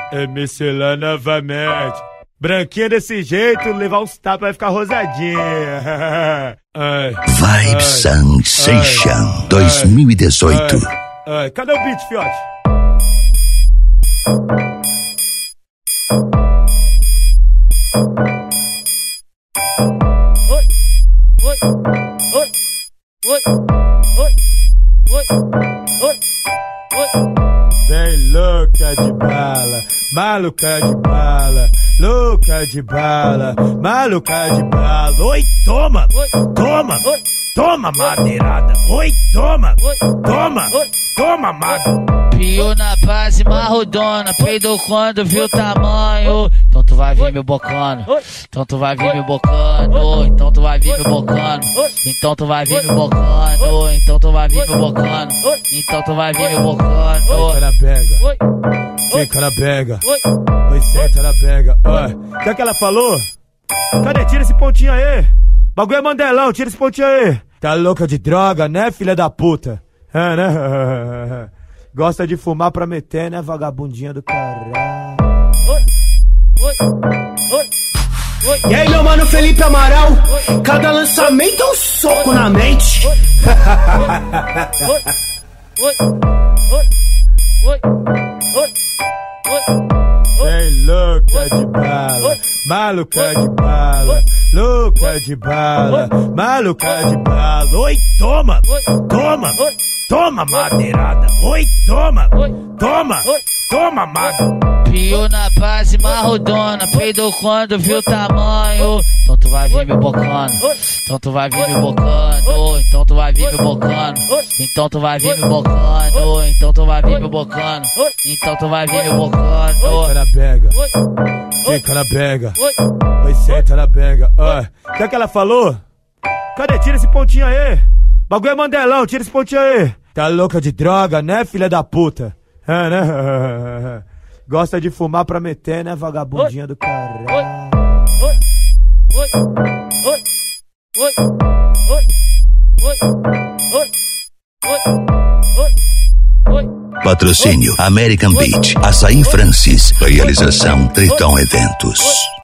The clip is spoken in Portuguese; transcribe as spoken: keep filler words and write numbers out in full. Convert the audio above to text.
M C Lan novamente. Branquinha desse jeito, levar uns tapas vai ficar rosadinha. Ai, Vibe ai, Sensation ai, dois mil e dezoito. Ai, ai. Cadê o beat, fiote? Oi, oi, oi, oi, oi, oi, oi, oi. Vem louca de bala, maluca de bala, louca de bala, maluca de bala. Oi, toma, toma, toma madeirada. Oi, toma, toma, toma madeirada. Pio na base marrodona, peidou quando viu o tamanho. Então tu vai vir me bocando, então tu vai vir me bocando, então tu vai vir me bocando, então tu vai vir me bocando, então tu vai vir me bocando, então tu vai vir me bocando. Fica na pega, fica na pega, oi, senta na pega. O que é que ela falou? Cadê? Tira esse pontinho aí. Bagulho é Mandelão, tira esse pontinho aí. Tá louca de droga, né, filha da puta? É, né? Gosta de fumar pra meter, né, vagabundinha do caralho. E aí, meu mano Felipe Amaral, cada lançamento é um soco na mente. Vem louca de bala, maluca de bala, louca de bala, maluca de bala. Oi, toma, toma, toma madeirada. Oi, toma, toma, toma madeirada. Pio na base marrodona, peidou quando viu o tamanho. Então tu vai vir me bocando, então tu vai vir me bocando, então tu vai vir me bocando, então tu vai vir me bocando, então tu vai vir me bocando, então tu vai vir me bocando. Fica na pega, fica na pega, oi, senta na pega. O que é que ela falou? Cadê? Tira esse pontinho aí. Bagulho é Mandelão, tira esse pontinho aí. Tá louca de droga, né, filha da puta? É, né? Gosta de fumar pra meter, né, vagabundinha do caralho. Patrocínio American Beach, Açaí Francis. Realização Triton Eventos.